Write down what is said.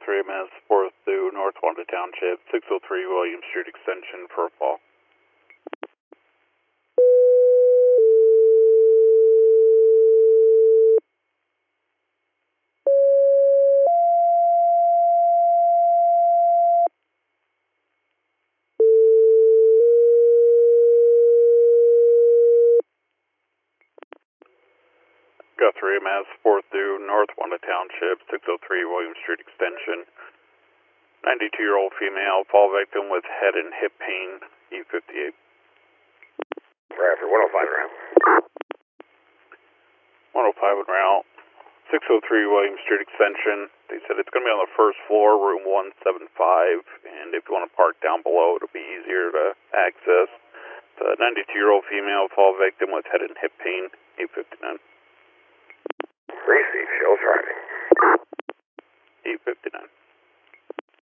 3 minutes, 4th through North Wanda Township, 603 William Street Extension for a fall. Guthrie, Mass. 4th through North Wanda Township, 603 William Street Extension. 92-year-old female, fall victim with head and hip pain, E58. Bradford, 105 around. 105 en route. 603 William Street Extension. They said it's going to be on the first floor, room 175, and if you want to park down below, it'll be easier to access. The 92-year-old female, fall victim with head and hip pain, E59. Receive, show driving. E59.